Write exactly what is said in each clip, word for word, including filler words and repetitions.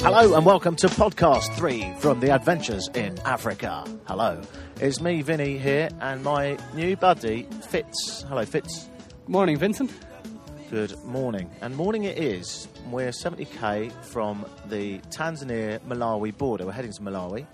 Hello and welcome to podcast three from the Adventures in Africa. Hello, it's me, Vinny, here, and my new buddy, Fitz. Hello, Fitz. Morning, Vincent. Good morning. And morning it is. We're seventy k from the Tanzania-Malawi border. We're heading to Malawi.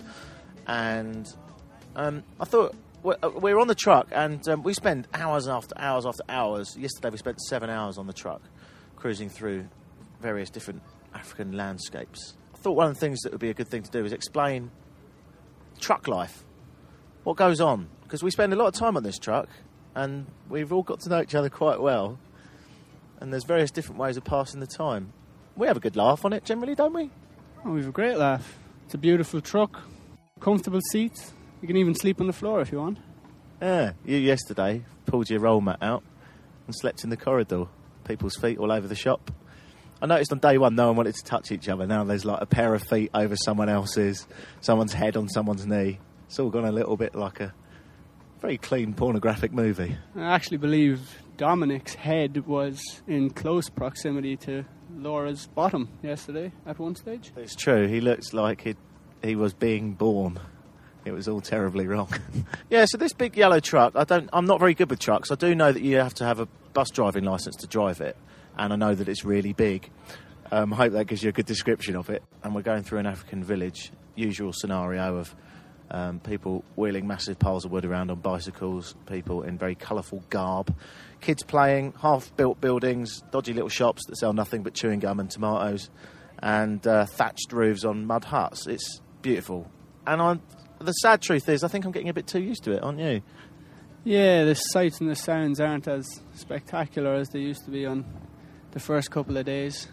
And um, I thought, we're, we're on the truck, and um, we spend hours after hours after hours. Yesterday we spent seven hours on the truck, cruising through various different African landscapes. I thought one of the things that would be a good thing to do is explain truck life, what goes on, because we spend a lot of time on this truck and we've all got to know each other quite well, and there's various different ways of passing the time. We have a good laugh on it generally, don't we? Oh, we have a great laugh. It's a beautiful truck, comfortable seats. You can even sleep on the floor if you want. Yeah, you yesterday pulled your roll mat out and slept in the corridor, people's feet all over the shop. I noticed on day one no one wanted to touch each other. Now there's like a pair of feet over someone else's, someone's head on someone's knee. It's all gone a little bit like a very clean pornographic movie. I actually believe Dominic's head was in close proximity to Laura's bottom yesterday at one stage. It's true, he looks like he he was being born. It was all terribly wrong. Yeah, so this big yellow truck, I don't, I'm not very good with trucks. I do know that you have to have a bus driving licence to drive it. And I know that it's really big. Um, I hope that gives you a good description of it. And we're going through an African village, usual scenario of um, people wheeling massive piles of wood around on bicycles, people in very colourful garb, kids playing, half-built buildings, dodgy little shops that sell nothing but chewing gum and tomatoes, and uh, thatched roofs on mud huts. It's beautiful. And I'm, the sad truth is, I think I'm getting a bit too used to it, aren't you? Yeah, the sights and the sounds aren't as spectacular as they used to be on the first couple of days.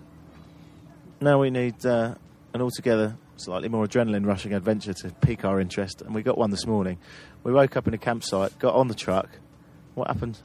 Now we need uh, an altogether slightly more adrenaline-rushing adventure to pique our interest, and we got one this morning. We woke up in a campsite, got on the truck. What happened?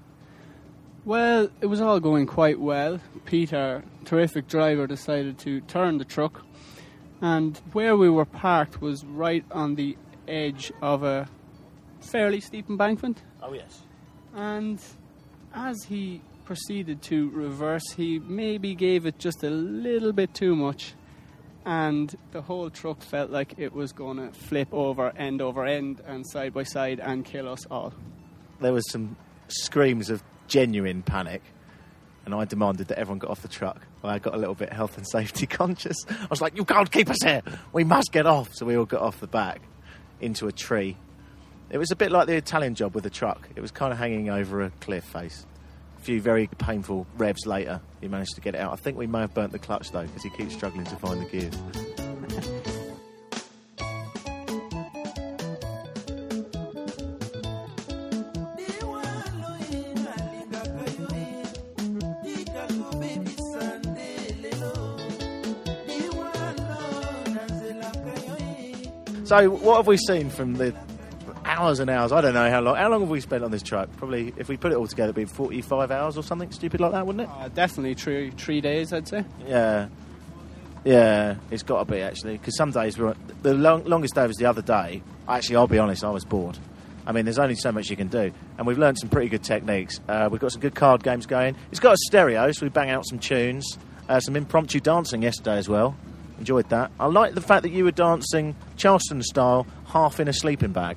Well, it was all going quite well. Peter, terrific driver, decided to turn the truck, and where we were parked was right on the edge of a fairly steep embankment. Oh, yes. And as he proceeded to reverse, he maybe gave it just a little bit too much, and the whole truck felt like it was going to flip over end over end and side by side and kill us all. There was some screams of genuine panic, and I demanded that everyone got off the truck. I got a little bit health and safety conscious. I was like, you can't keep us here, we must get off. So we all got off the back into a tree. It was a bit like the Italian Job with the truck. It was kind of hanging over a cliff face. A few very painful revs later, he managed to get it out. I think we may have burnt the clutch, though, because he keeps struggling to find the gears. So, what have we seen from the hours and hours? I don't know how long. How long have we spent on this truck? Probably, if we put it all together, it'd be forty-five hours or something stupid like that, wouldn't it? Uh, definitely three three days, I'd say. Yeah, yeah, it's got to be actually, because some days we're the long, longest day was the other day. Actually, I'll be honest, I was bored. I mean, there's only so much you can do, and we've learned some pretty good techniques. Uh, we've got some good card games going. It's got a stereo, so we bang out some tunes, uh, some impromptu dancing yesterday as well. Enjoyed that. I like the fact that you were dancing Charleston style, half in a sleeping bag.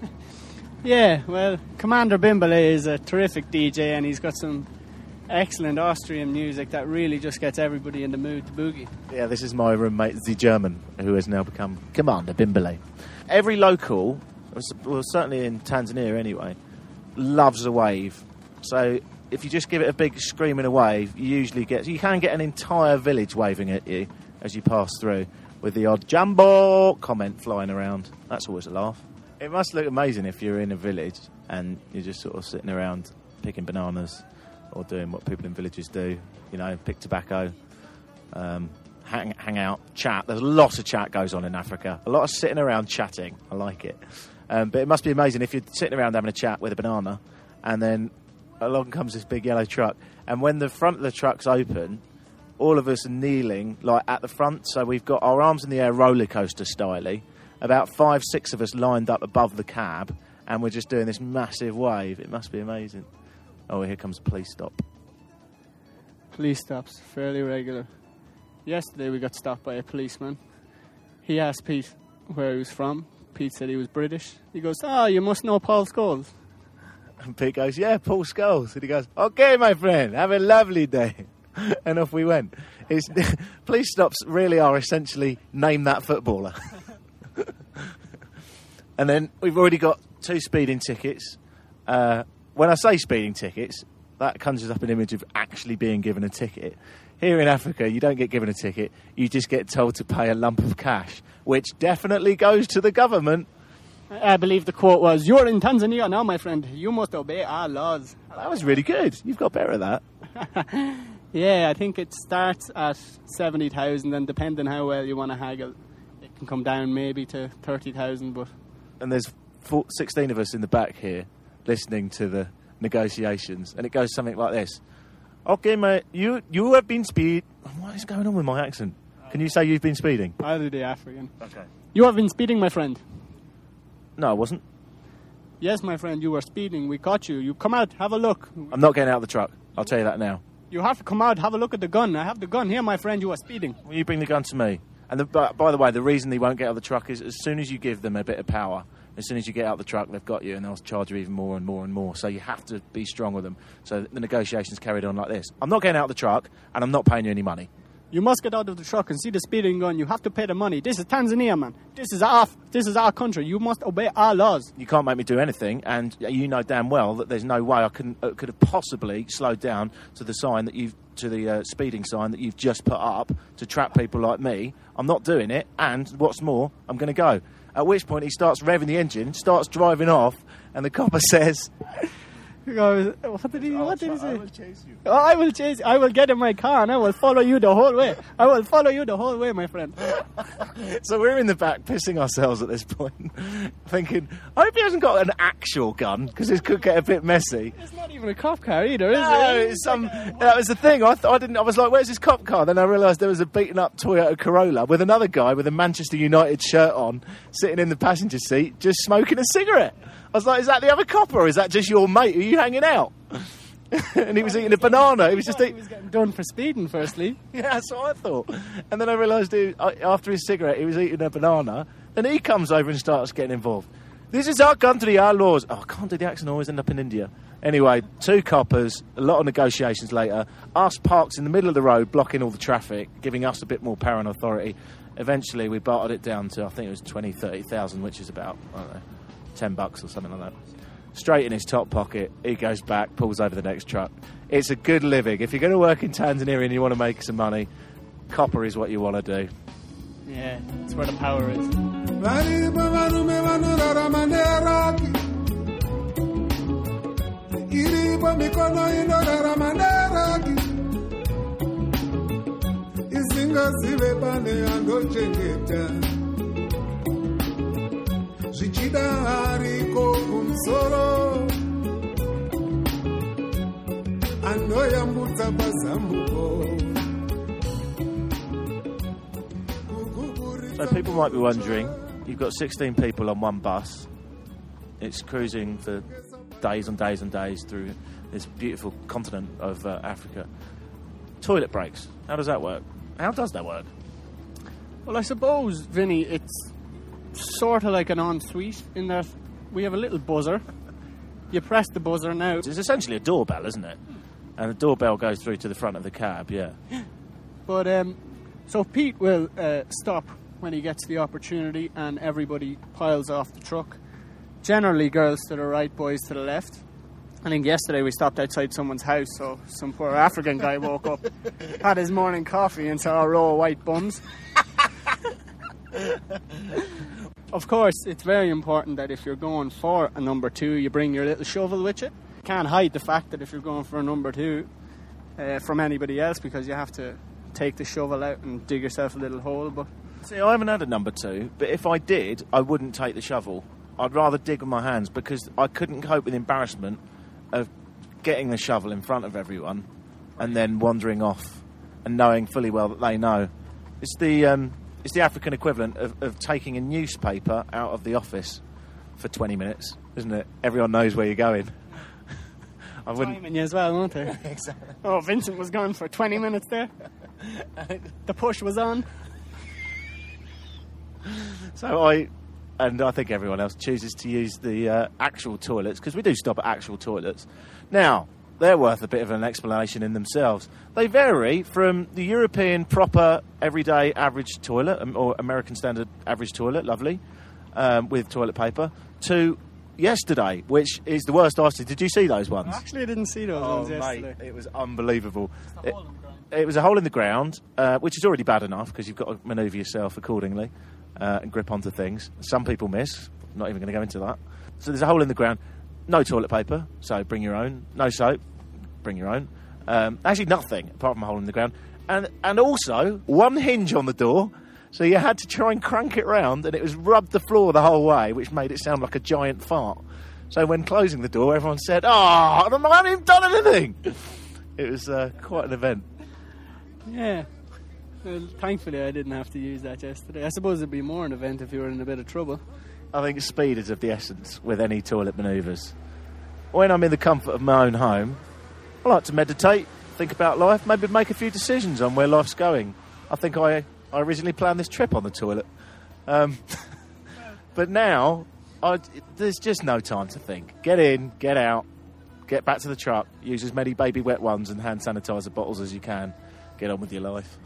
Yeah, well, Commander Bimbale is a terrific D J, and he's got some excellent Austrian music that really just gets everybody in the mood to boogie. Yeah, this is my roommate, the German, who has now become Commander Bimbale. Every local, well, certainly in Tanzania anyway, loves a wave. So if you just give it a big scream in a wave, you usually get... You can get an entire village waving at you as you pass through, with the odd "Jumbo" comment flying around. That's always a laugh. It must look amazing if you're in a village and you're just sort of sitting around picking bananas or doing what people in villages do, you know, pick tobacco, um, hang, hang out, chat. There's a lot of chat goes on in Africa. A lot of sitting around chatting. I like it. Um, but it must be amazing if you're sitting around having a chat with a banana and then along comes this big yellow truck. And when the front of the truck's open, all of us are kneeling, like, at the front. So we've got our arms in the air roller coaster style, about five, six of us lined up above the cab, and we're just doing this massive wave. It must be amazing. Oh, here comes a police stop. Police stops, fairly regular. Yesterday we got stopped by a policeman, he asked Pete where he was from. Pete said he was British. He goes, oh, you must know Paul Scholes. And Pete goes, yeah, Paul Scholes. And he goes, okay, my friend, have a lovely day. And off we went. It's, police stops really are essentially name that footballer. And then we've already got two speeding tickets. Uh, when I say speeding tickets, that conjures up an image of actually being given a ticket. Here in Africa, you don't get given a ticket. You just get told to pay a lump of cash, which definitely goes to the government. I believe the quote was, you're in Tanzania now, my friend. You must obey our laws. That was really good. You've got better at that. Yeah, I think it starts at seventy thousand, and depending how well you want to haggle, it can come down maybe to thirty thousand. But And there's four, sixteen of us in the back here listening to the negotiations, and it goes something like this. Okay, mate, you, you have been speed... What is going on with my accent? Can you say you've been speeding? I'll do the African. Okay. You have been speeding, my friend. No, I wasn't. Yes, my friend, you were speeding. We caught you. You come out, have a look. I'm not getting out of the truck. I'll tell you that now. You have to come out, have a look at the gun. I have the gun here, my friend. You are speeding. Will you bring the gun to me? And the, by, by the way, the reason they won't get out of the truck is as soon as you give them a bit of power, as soon as you get out of the truck, they've got you, and they'll charge you even more and more and more. So you have to be strong with them. So the negotiations carried on like this. I'm not getting out of the truck, and I'm not paying you any money. You must get out of the truck and see the speeding gun. You have to pay the money. This is Tanzania, man. This is our, this is our country. You must obey our laws. You can't make me do anything, and you know damn well that there's no way I couldn't, uh, could have possibly slowed down to the sign that you've, to the uh, speeding sign that you've just put up to trap people like me. I'm not doing it, and what's more, I'm going to go. At which point he starts revving the engine, starts driving off, and the copper says... What did he, what did he say? I will chase you. Oh, I will chase you. I will get in my car and I will follow you the whole way. I will follow you the whole way, my friend. So we're in the back pissing ourselves at this point, thinking, I hope he hasn't got an actual gun, because this could get a bit messy. It's not even a cop car either, is No, it? it's some, that was the thing. I, th- I didn't. I was like, "Where's his cop car?" Then I realised there was a beaten-up Toyota Corolla with another guy with a Manchester United shirt on, sitting in the passenger seat, just smoking a cigarette. I was like, "Is that the other cop, or is that just your mate? Are you hanging out?" And he was eating a banana. He was just He eating. was getting done for speeding, firstly. Yeah, that's what I thought. And then I realised he, after his cigarette, he was eating a banana. Then he comes over and starts getting involved. This is our country, our laws. Oh, I can't do the accent. I always end up in India. Anyway, two coppers, a lot of negotiations later. Us parked in the middle of the road, blocking all the traffic, giving us a bit more power and authority. Eventually, we bartered it down to, I think it was twenty, thirty thousand, which is about, I don't know, ten bucks or something like that. Straight in his top pocket, he goes back, pulls over the next truck. It's a good living. If you're going to work in Tanzania and you want to make some money, copper is what you want to do. Yeah, that's where the power is. Zvichida hariko kumsoro anoyambudza pazambuko. So people might be wondering, you've got sixteen people on one bus. It's cruising for days and days and days through this beautiful continent of uh, Africa. Toilet breaks. How does that work? How does that work? Well, I suppose, Vinny, it's sort of like an ensuite in that we have a little buzzer. You press the buzzer now. It's essentially a doorbell, isn't it? And the doorbell goes through to the front of the cab, yeah. But, um, so Pete will uh, stop when he gets the opportunity and everybody piles off the truck. Generally, girls to the right, boys to the left. I think yesterday we stopped outside someone's house, so some poor African guy woke up, had his morning coffee and saw a row of white bums. Of course, it's very important that if you're going for a number two, you bring your little shovel with you. You can't hide the fact that if you're going for a number two uh, from anybody else, because you have to take the shovel out and dig yourself a little hole. But See, I haven't had a number two, but if I did, I wouldn't take the shovel. I'd rather dig with my hands, because I couldn't cope with the embarrassment of getting the shovel in front of everyone and then wandering off and knowing fully well that they know. It's the um, it's the African equivalent of, of taking a newspaper out of the office for twenty minutes, isn't it? Everyone knows where you're going. I wouldn't. timing you as well, won't they? Exactly. Oh, Vincent was gone for twenty minutes there. The push was on. So I, and I think everyone else chooses to use the uh, actual toilets, because we do stop at actual toilets. Now, they're worth a bit of an explanation in themselves. They vary from the European proper everyday average toilet, um, or American standard average toilet, lovely, um, with toilet paper, to yesterday, which is the worst I've seen. Did you see those ones? Actually, I didn't see those Oh, ones yesterday. mate, it was unbelievable. It's the It, hole in the ground. it was a hole in the ground, uh, which is already bad enough because you've got to manoeuvre yourself accordingly uh, and grip onto things. Some people miss. Not even going to go into that. So there's a hole in the ground. No toilet paper, so bring your own. No soap, bring your own. Um, actually, nothing apart from a hole in the ground. And and also one hinge on the door, so you had to try and crank it round, and it was rubbed the floor the whole way, which made it sound like a giant fart. So when closing the door, everyone said, "Oh, I haven't even done anything." It was uh, quite an event. Yeah. Well, thankfully, I didn't have to use that yesterday. I suppose it'd be more an event if you were in a bit of trouble. I think speed is of the essence with any toilet manoeuvres. When I'm in the comfort of my own home, I like to meditate, think about life, maybe make a few decisions on where life's going. I think I, I originally planned this trip on the toilet. Um, but now, I, there's just no time to think. Get in, get out, get back to the truck, use as many baby wet ones and hand sanitizer bottles as you can. Get on with your life.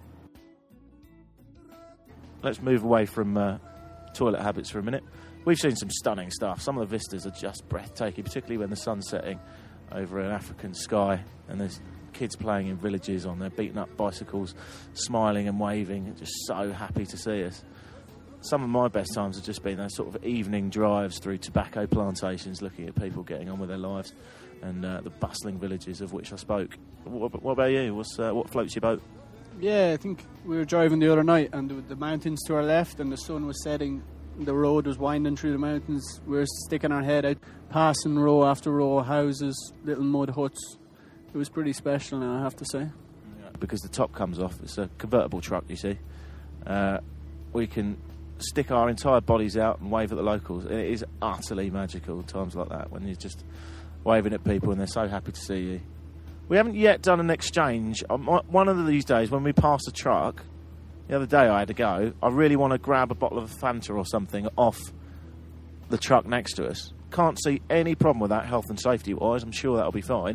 Let's move away from uh, toilet habits for a minute. We've seen some stunning stuff. Some of the vistas are just breathtaking, particularly when the sun's setting over an African sky and there's kids playing in villages on their beaten up bicycles, smiling and waving, just so happy to see us. Some of my best times have just been those sort of evening drives through tobacco plantations, looking at people getting on with their lives, and uh, the bustling villages of which I spoke. What, what about you? What's, uh, what floats your boat? Yeah, I think we were driving the other night and the, the mountains to our left and the sun was setting. The road was winding through the mountains. We were sticking our head out, passing row after row of houses, little mud huts. It was pretty special now, I have to say. Yeah, because the top comes off. It's a convertible truck, you see. Uh, we can stick our entire bodies out and wave at the locals. And it is utterly magical times like that when you're just waving at people and they're so happy to see you. We haven't yet done an exchange. Um, one of these days when we pass a truck, the other day I had to go, I really want to grab a bottle of Fanta or something off the truck next to us. Can't see any problem with that health and safety wise. I'm sure that'll be fine.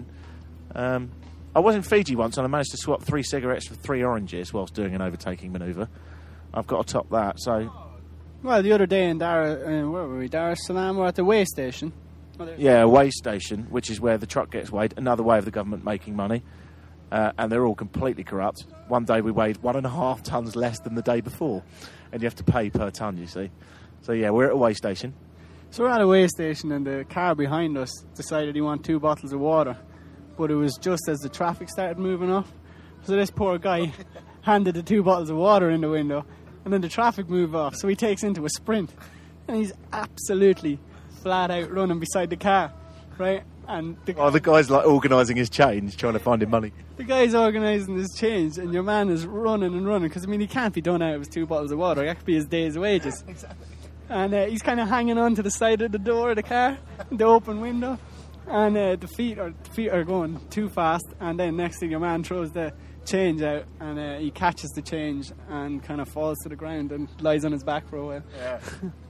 Um, I was in Fiji once and I managed to swap three cigarettes for three oranges whilst doing an overtaking manoeuvre. I've got to top that, so... Well, the other day in Dar, uh, where were we? Dar es Salaam, we're at the weigh station. Oh, yeah, a weigh station, which is where the truck gets weighed. Another way of the government making money. Uh, and they're all completely corrupt. One day we weighed one and a half tonnes less than the day before. And you have to pay per tonne, you see. So, yeah, we're at a weigh station. So we're at a weigh station and the car behind us decided he wanted two bottles of water. But it was just as the traffic started moving off. So this poor guy handed the two bottles of water in the window. And then the traffic moved off. So he takes into a sprint. And he's absolutely flat out running beside the car. Right? And the, oh, the guy's like organising his change, trying to find him money. The guy's organising his change, and your man is running and running because I mean he can't be done out with two bottles of water. That could be his day's wages. Exactly. And uh, he's kind of hanging on to the side of the door of the car, the open window, and uh, the feet are the feet are going too fast. And then next thing, your man throws the change out, and uh, he catches the change and kind of falls to the ground and lies on his back for a while. Yeah.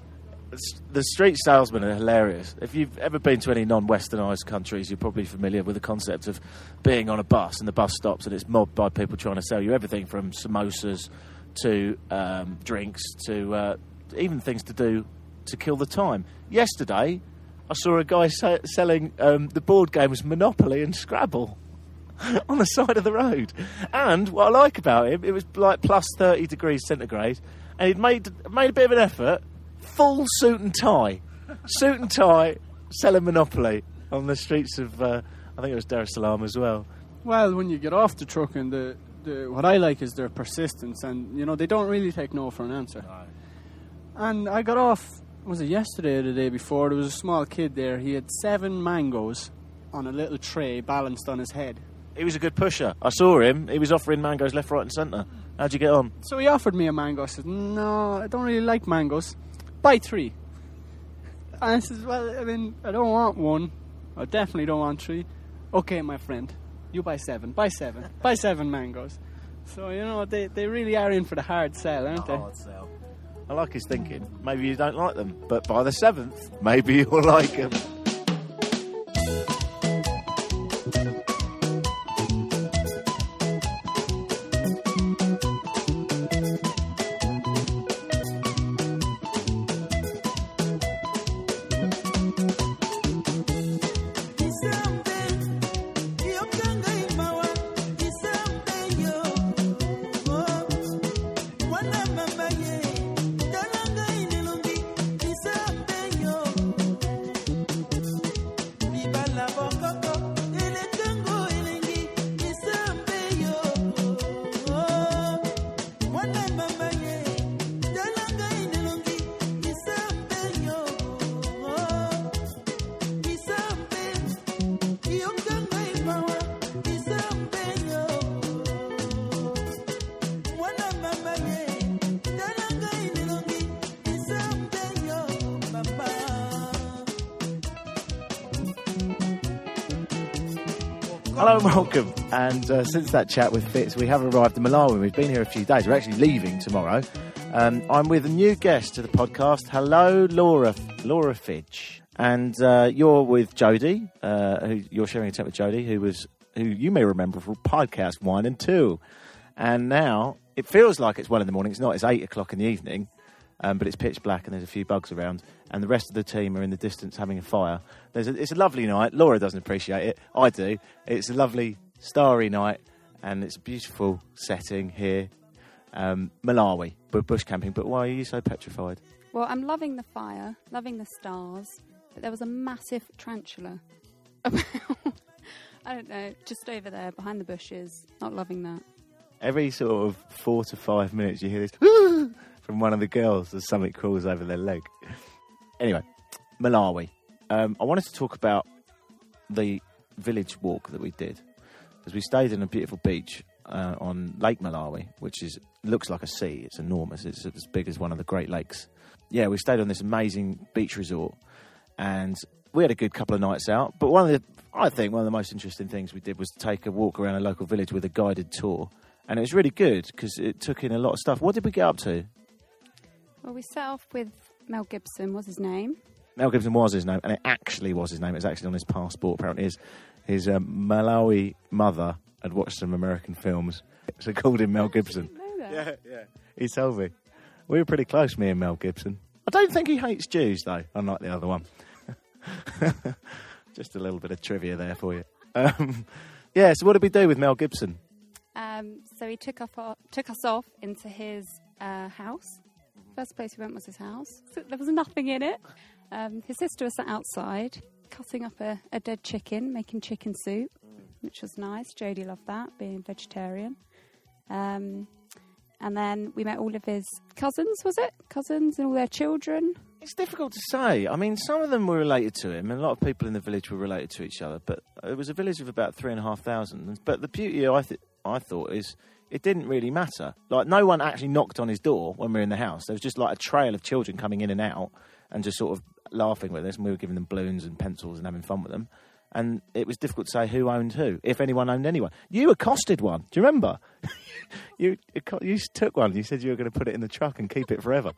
The street salesmen are hilarious. If you've ever been to any non-westernised countries, you're probably familiar with the concept of being on a bus and the bus stops and it's mobbed by people trying to sell you everything from samosas to um, drinks to uh, even things to do to kill the time. Yesterday, I saw a guy sa- selling um, the board games Monopoly and Scrabble on the side of the road. And what I like about him, it was like plus thirty degrees centigrade, and he'd made made a bit of an effort. Full suit and tie. Suit and tie, selling Monopoly on the streets of, uh, I think it was Dar es Salaam as well. Well, when you get off the truck, and the, the what I like is their persistence, and, you know, they don't really take no for an answer. No. And I got off, was it yesterday or the day before? There was a small kid there. He had seven mangoes on a little tray balanced on his head. He was a good pusher. I saw him. He was offering mangoes left, right and centre. How'd you get on? So he offered me a mango. I said, no, I don't really like mangoes. Buy three. And I says, well, I mean, I don't want one. I definitely don't want three. Okay, my friend, you buy seven. Buy seven. Buy seven mangoes. So, you know, they, they really are in for the hard sell, aren't they? Hard sell. I like his thinking. Maybe you don't like them, but by the seventh, maybe you'll like them. Hello and welcome. And uh, since that chat with Fitz, we have arrived in Malawi. We've been here a few days. We're actually leaving tomorrow. Um, I'm with a new guest to the podcast. Hello, Laura Laura Fidge. And uh, you're with Jodie. Uh, who, you're sharing a tent with Jodie, who was who you may remember from podcast one and two. And now it feels like it's one in the morning. It's not. It's eight o'clock in the evening. Um, but it's pitch black and there's a few bugs around, and the rest of the team are in the distance having a fire. There's a, it's a lovely night. Laura doesn't appreciate it. I do. It's a lovely starry night, and it's a beautiful setting here. Um, Malawi, but bush camping. But why are you so petrified? Well, I'm loving the fire, loving the stars, but there was a massive tarantula about, I don't know, just over there behind the bushes. Not loving that. Every sort of four to five minutes you hear this from one of the girls as something crawls over their leg. Anyway, Malawi. Um, I wanted to talk about the village walk that we did. Because we stayed in a beautiful beach uh, on Lake Malawi, which is looks like a sea. It's enormous. It's as big as one of the Great Lakes. Yeah, we stayed on this amazing beach resort. And we had a good couple of nights out. But one of the, I think one of the most interesting things we did was take a walk around a local village with a guided tour. And it was really good because it took in a lot of stuff. What did we get up to? Well, we set off with Mel Gibson, was his name. Mel Gibson was his name, and it actually was his name. It was actually on his passport. Apparently his, his um, Malawi mother had watched some American films, so called him Mel Gibson. I didn't know that. Yeah, yeah. He told me. We were pretty close, me and Mel Gibson. I don't think he hates Jews, though, unlike the other one. Just a little bit of trivia there for you. Um, yeah, so what did we do with Mel Gibson? Um, so he took, off, took us off into his uh, house. First place we went was his house. So there was nothing in it. Um, his sister was sat outside, cutting up a, a dead chicken, making chicken soup, which was nice. Jodie loved that, being vegetarian. Um, and then we met all of his cousins, was it? Cousins and all their children. It's difficult to say. I mean, some of them were related to him, and a lot of people in the village were related to each other. But it was a village of about three and a half thousand. But the beauty, I, th- I thought, is it didn't really matter. Like, no one actually knocked on his door when we were in the house. There was just like a trail of children coming in and out and just sort of laughing with us. And we were giving them balloons and pencils and having fun with them. And it was difficult to say who owned who, if anyone owned anyone. You accosted one. Do you remember? you you took one. You said you were going to put it in the truck and keep it forever.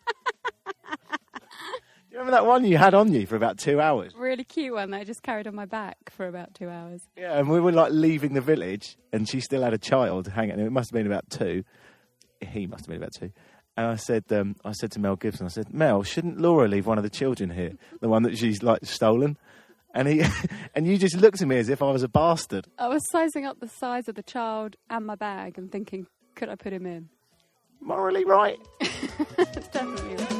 Do you remember that one you had on you for about two hours? Really cute one that I just carried on my back for about two hours. Yeah, and we were like leaving the village, and she still had a child hanging. It must have been about two. He must have been about two. And I said, um, I said to Mel Gibson, I said, Mel, shouldn't Laura leave one of the children here, the one that she's like stolen? And he, and you just looked at me as if I was a bastard. I was sizing up the size of the child and my bag and thinking, could I put him in? Morally right. It's definitely right.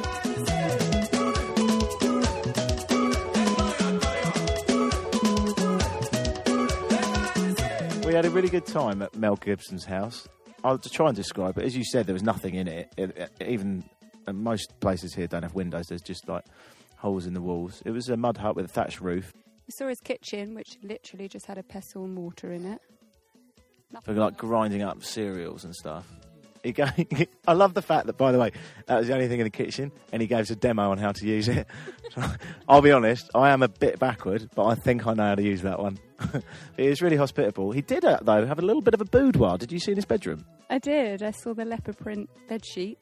We had a really good time at Mel Gibson's house. I'll try and describe it. As you said, there was nothing in it. it, it even uh, most places here don't have windows. There's just like holes in the walls. It was a mud hut with a thatched roof. We saw his kitchen, which literally just had a pestle and water in it. For like grinding up cereals and stuff. He gave, I love the fact that, by the way, that was the only thing in the kitchen, and he gave us a demo on how to use it. I'll be honest, I am a bit backward, but I think I know how to use that one. He was really hospitable. He did, uh, though, have a little bit of a boudoir. Did you see in his bedroom? I did. I saw the leopard print bed sheets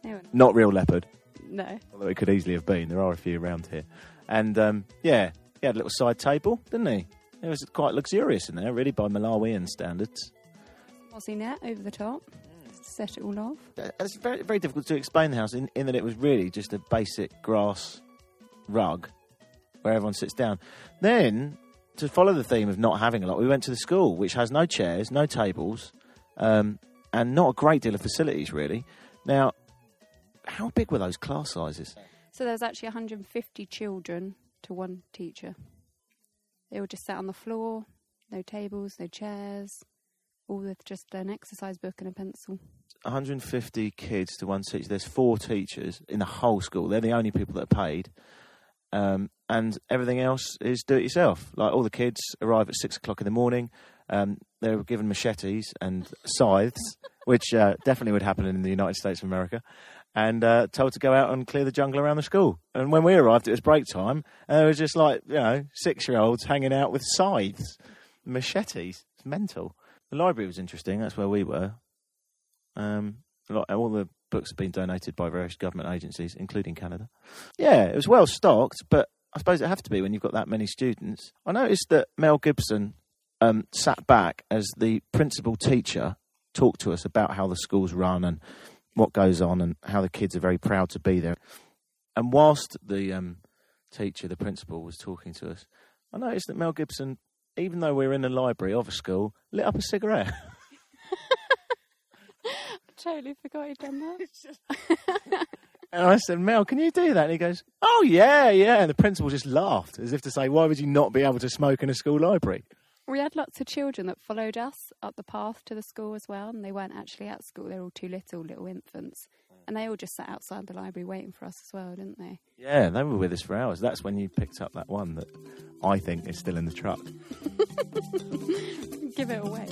They were nice. Not real leopard, No. although it could easily have been. There are a few around here. And, um, yeah, he had a little side table, didn't he? It was quite luxurious in there, really, by Malawian standards. Mossy net over the top to set it all off. Uh, It's very, very difficult to explain the house in, in that it was really just a basic grass rug where everyone sits down. Then, to follow the theme of not having a lot, we went to the school, which has no chairs, no tables, um, and not a great deal of facilities, really. Now, how big were those class sizes? So there was actually one hundred fifty children to one teacher. They all just sat on the floor, no tables, no chairs, all with just an exercise book and a pencil. one hundred fifty kids to one teacher. There's four teachers in the whole school. They're the only people that are paid. Um, and everything else is do it yourself. Like, all the kids arrive at six o'clock in the morning. Um, they were given machetes and scythes, which uh, definitely would happen in the United States of America, and uh, told to go out and clear the jungle around the school. And when we arrived, it was break time, and there was just like, you know, six-year-olds hanging out with scythes, machetes. It's mental. The library was interesting. That's where we were. Um, a lot, all the books have been donated by various government agencies, including Canada. Yeah, it was well stocked, but I suppose it have to be when you've got that many students. I noticed that Mel Gibson um, sat back as the principal teacher talked to us about how the school's run and what goes on and how the kids are very proud to be there. And whilst the um, teacher, the principal, was talking to us, I noticed that Mel Gibson, even though we were in the library of a school, lit up a cigarette. Totally forgot he'd done that. And I said, Mel, can you do that? And he goes, oh, yeah, yeah. And the principal just laughed, as if to say, why would you not be able to smoke in a school library? We had lots of children that followed us up the path to the school as well, and they weren't actually at school. They were all too little, little infants. And they all just sat outside the library waiting for us as well, didn't they? Yeah, they were with us for hours. That's when you picked up that one that I think is still in the truck. Give it away.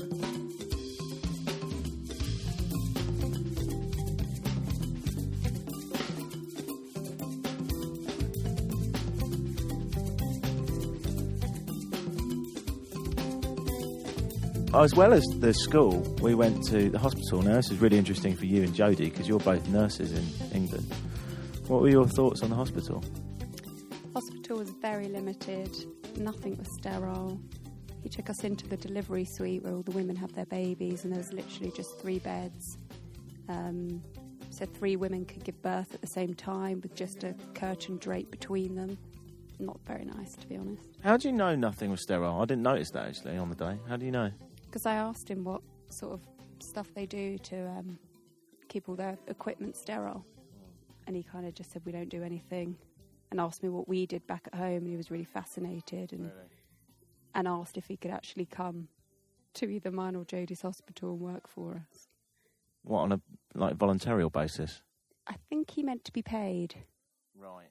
As well as the school, we went to the hospital. Now, this is really interesting for you and Jodie, because you're both nurses in England. What were your thoughts on the hospital? Hospital was very limited. Nothing was sterile. He took us into the delivery suite where all the women have their babies, and there was literally just three beds. Um, so three women could give birth at the same time with just a curtain drape between them. Not very nice, to be honest. How do you know nothing was sterile? I didn't notice that, actually, on the day. How do you know? Because I asked him what sort of stuff they do to um, keep all their equipment sterile. And he kind of just said, we don't do anything. And asked me what we did back at home. And he was really fascinated and, really? and asked if he could actually come to either mine or Jodie's hospital and work for us. What, on a like voluntarial basis? I think he meant to be paid. Right.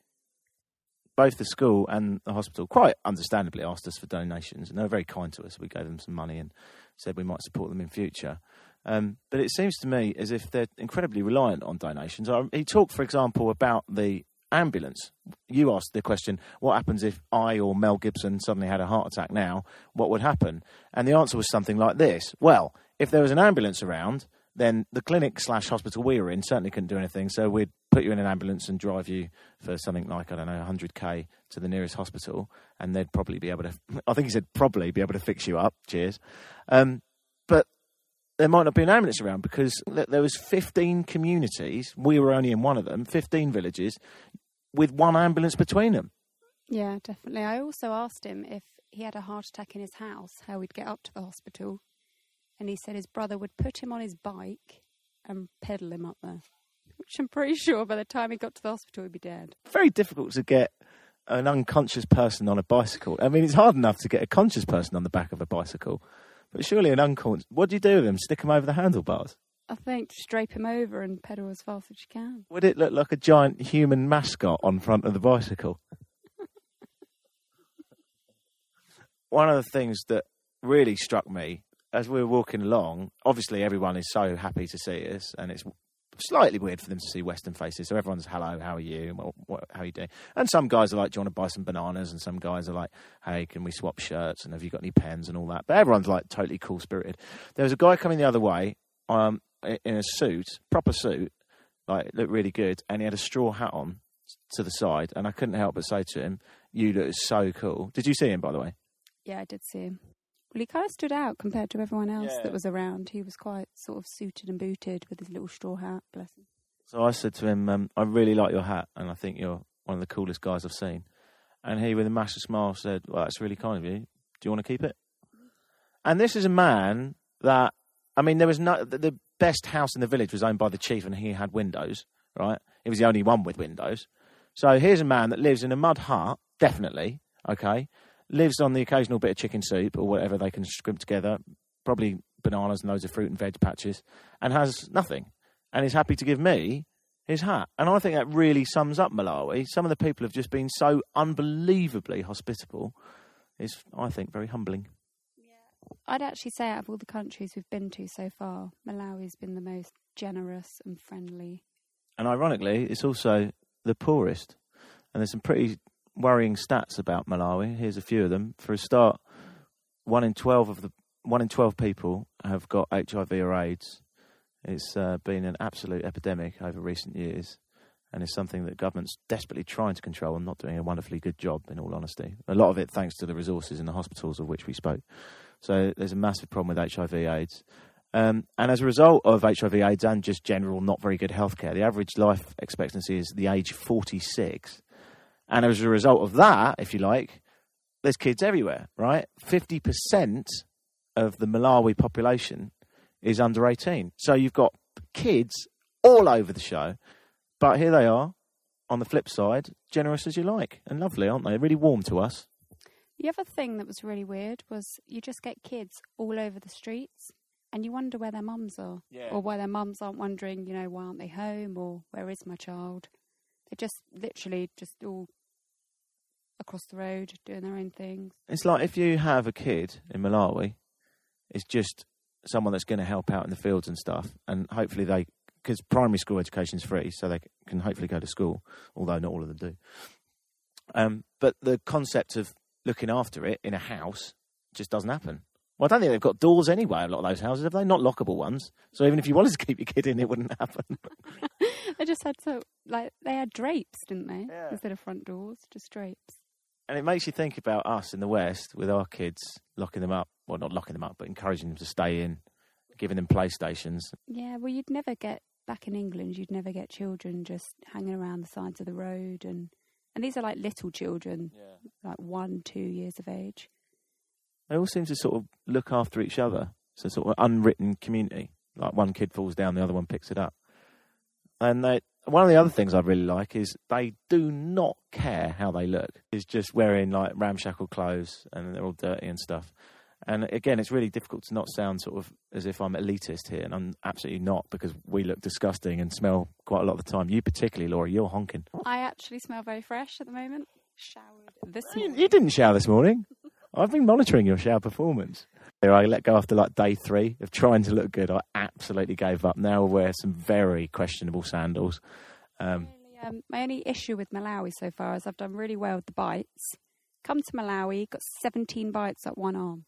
Both the school and the hospital, quite understandably, asked us for donations, and they were very kind to us. We gave them some money and said we might support them in future. Um, but it seems to me as if they're incredibly reliant on donations. I, he talked, for example, about the ambulance. You asked the question, what happens if I or Mel Gibson suddenly had a heart attack now? What would happen? And the answer was something like this. Well, if there was an ambulance around, then the clinic slash hospital we were in certainly couldn't do anything, so we'd put you in an ambulance and drive you for something like, I don't know, one hundred k to the nearest hospital, and they'd probably be able to, I think he said probably be able to fix you up, cheers. Um, but there might not be an ambulance around because there was fifteen communities, we were only in one of them, fifteen villages, with one ambulance between them. Yeah, definitely. I also asked him if he had a heart attack in his house, how he'd get up to the hospital. And he said his brother would put him on his bike and pedal him up there. Which I'm pretty sure by the time he got to the hospital, he'd be dead. Very difficult to get an unconscious person on a bicycle. I mean, it's hard enough to get a conscious person on the back of a bicycle. But surely an unconscious... What do you do with him? Stick him over the handlebars? I think just drape him over and pedal as fast as you can. Would it look like a giant human mascot on front of the bicycle? One of the things that really struck me as we were walking along, obviously everyone is so happy to see us, and it's slightly weird for them to see Western faces. So everyone's, hello, how are you? What, what, how are you doing? And some guys are like, do you want to buy some bananas? And some guys are like, hey, can we swap shirts? And have you got any pens and all that? But everyone's like totally cool-spirited. There was a guy coming the other way um, in a suit, proper suit, like it looked really good, and he had a straw hat on to the side, and I couldn't help but say to him, "You look so cool." Did you see him, by the way? Yeah, I did see him. Well, he kind of stood out compared to everyone else Yeah. that was around. He was quite sort of suited and booted with his little straw hat. Bless him. So I said to him, um, "I really like your hat, and I think you're one of the coolest guys I've seen." And he, with a massive smile, said, "Well, that's really kind of you. Do you want to keep it?" And this is a man that, I mean, there was no the, the best house in the village was owned by the chief, and he had windows, right? He was the only one with windows. So here's a man that lives in a mud hut, definitely, okay? Lives on the occasional bit of chicken soup or whatever they can scrimp together, probably bananas and loads of fruit and veg patches, and has nothing. And is happy to give me his hat. And I think that really sums up Malawi. Some of the people have just been so unbelievably hospitable. It's, I think, very humbling. I'd actually say out of all the countries we've been to so far, Malawi's been the most generous and friendly. And ironically, it's also the poorest. And there's some pretty worrying stats about Malawi. Here's a few of them. For a start, one in twelve of the one in twelve people have got H I V or AIDS. It's uh, been an absolute epidemic over recent years, and it's something that government's desperately trying to control and not doing a wonderfully good job, in all honesty. A lot of it thanks to the resources in the hospitals of which we spoke. So there's a massive problem with H I V AIDS. Um, and as a result of H I V AIDS and just general not very good healthcare, the average life expectancy is the age forty-six. And as a result of that, if you like, there's kids everywhere, right? fifty percent of the Malawi population is under eighteen. So you've got kids all over the show. But here they are, on the flip side, generous as you like. And lovely, aren't they? Really warm to us. The other thing that was really weird was you just get kids all over the streets and you wonder where their mums are. Yeah. Or why their mums aren't wondering, you know, why aren't they home, or where is my child? They're just literally just all across the road doing their own things. It's like if you have a kid in Malawi, it's just someone that's going to help out in the fields and stuff, and hopefully they, because primary school education is free, so they can hopefully go to school, although not all of them do. Um, but the concept of looking after it in a house just doesn't happen. Well, I don't think they've got doors anyway, a lot of those houses, have they? Not lockable ones. So even if you wanted to keep your kid in, it wouldn't happen. They just had so, like, they had drapes, didn't they? Yeah. Instead of front doors, just drapes. And it makes you think about us in the West with our kids, locking them up. Well, not locking them up, but encouraging them to stay in, giving them PlayStations. Yeah, well, you'd never get, back in England, you'd never get children just hanging around the sides of the road. And, and these are like little children, Yeah. like one, two years of age. They all seem to sort of look after each other. It's a sort of unwritten community. Like one kid falls down, the other one picks it up. And they, one of the other things I really like is they do not care how they look. It's just wearing like ramshackle clothes and they're all dirty and stuff. And again, it's really difficult to not sound sort of as if I'm elitist here, and I'm absolutely not, because we look disgusting and smell quite a lot of the time. You particularly, Laura, you're honking. I actually smell very fresh at the moment. Showered this You, morning. you didn't shower this morning. I've been monitoring your shower performance. I let go after like day three of trying to look good. I absolutely gave up. Now I wear some very questionable sandals. Um, Really, um, my only issue with Malawi so far is I've done really well with the bites. Come to Malawi, got seventeen bites at one arm.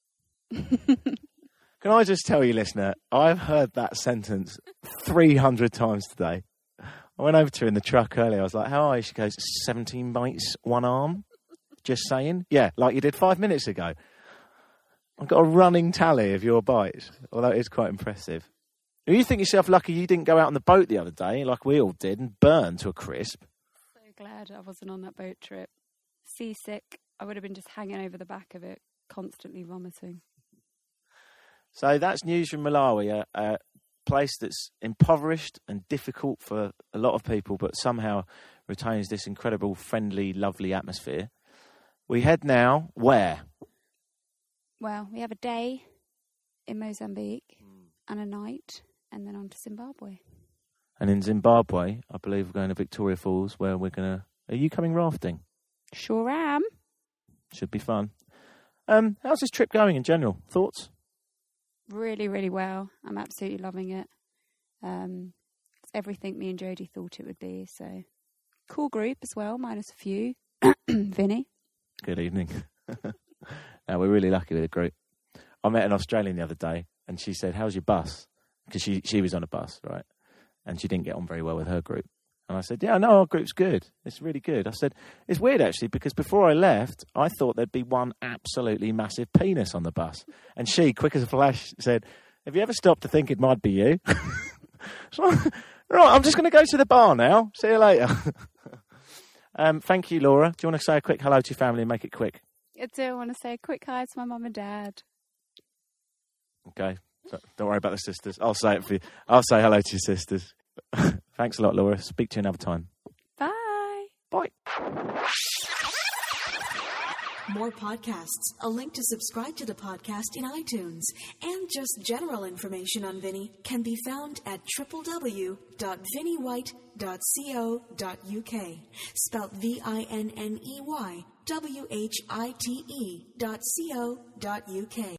Can I just tell you, listener, I've heard that sentence three hundred times today. I went over to her in the truck earlier. I was like, how are you? She goes, seventeen bites, one arm. Just saying. Yeah, like you did five minutes ago. I've got a running tally of your bites, although it is quite impressive. You think yourself lucky you didn't go out on the boat the other day, like we all did, and burn to a crisp. So glad I wasn't on that boat trip. Seasick, I would have been just hanging over the back of it, constantly vomiting. So that's news from Malawi, a, a place that's impoverished and difficult for a lot of people, but somehow retains this incredible, friendly, lovely atmosphere. We head now where? Well, we have a day in Mozambique and a night, and then on to Zimbabwe. And in Zimbabwe, I believe we're going to Victoria Falls, where we're going to... Are you coming rafting? Sure am. Should be fun. Um, how's this trip going in general? Thoughts? Really, really well. I'm absolutely loving it. Um, it's everything me and Jodie thought it would be. So, cool group as well, minus a few. Vinny. Good evening. No, we're really lucky with the group. I met an Australian the other day, and she said, how's your bus? Because she, she was on a bus, right? and she didn't get on very well with her group. And I said, yeah, no, our group's good. It's really good. I said, it's weird, actually, because before I left, I thought there'd be one absolutely massive penis on the bus. And she, quick as a flash, said, have you ever stopped to think it might be you? So, right, I'm just going to go to the bar now. See you later. um, thank you, Laura. Do you want to say a quick hello to your family and make it quick? I do want to say a quick hi to my mum and dad. Okay. So, don't worry about the sisters. I'll say it for you. I'll say hello to your sisters. Thanks a lot, Laura. Speak to you another time. Bye. Bye. More podcasts, a link to subscribe to the podcast in iTunes, and just general information on Vinny can be found at w w w dot vinny white dot co dot u k, spelt V I N N E Y W H I T E dot C O dot U K.